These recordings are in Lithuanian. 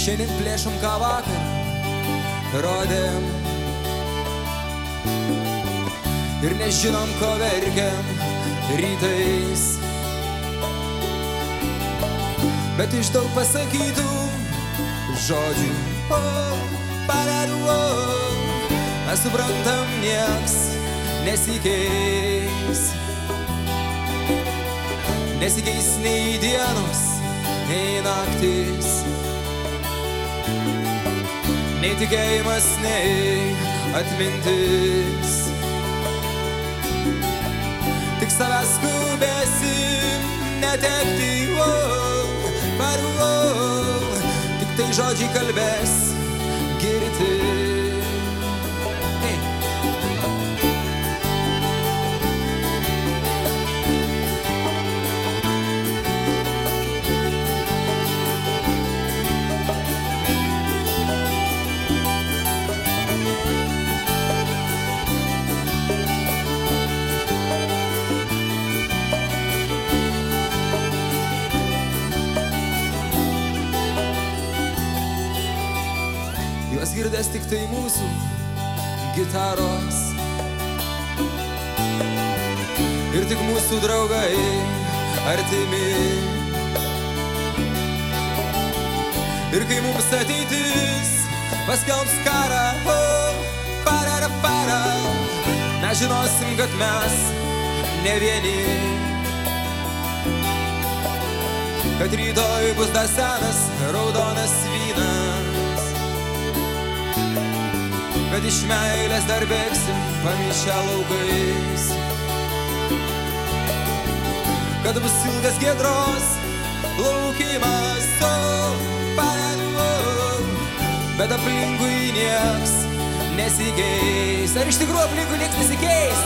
Šiandien plėšom ką vakar rodėm ir nežinom, ko verkiam rytais. Bet iš daug pasakytų žodžių mes suprantam, nieks nesikeis. Nesikeis nei dienos, nei naktis, nei tikėjimas, nei atmintis. Tik savęs skubėsim netekti, tik tai žodžiai kalbės girti. Juos girdės tik tai mūsų gitaros ir tik mūsų draugai artimi. Ir kai mums ateitis paskelbs karą, mes žinosim, kad mes ne vieni, kad rytoj bus dar senas raudonas vynas, kad iš meilės dar bėgsim pamišę laukais, kad bus ilgas giedros laukimas, bet aplinkui nieks nesikeis. Ar iš tikrųjų aplinkui nieks nesikeis?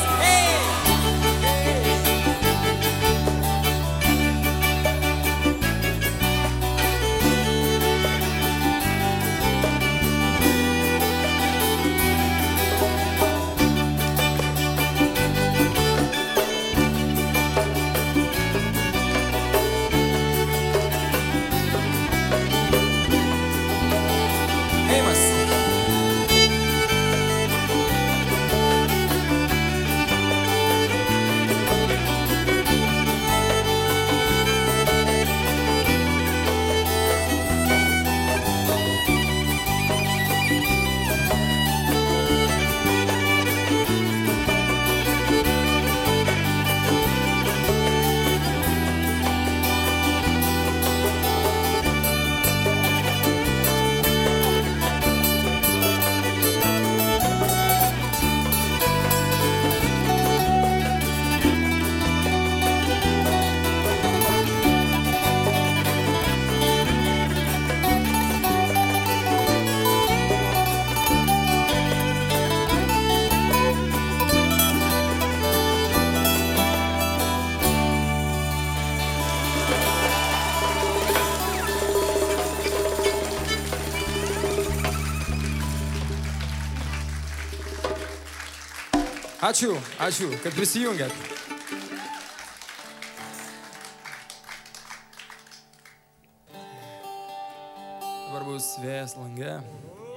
Ačiū, kad prisijungėt. Dabar bus vėjas lange.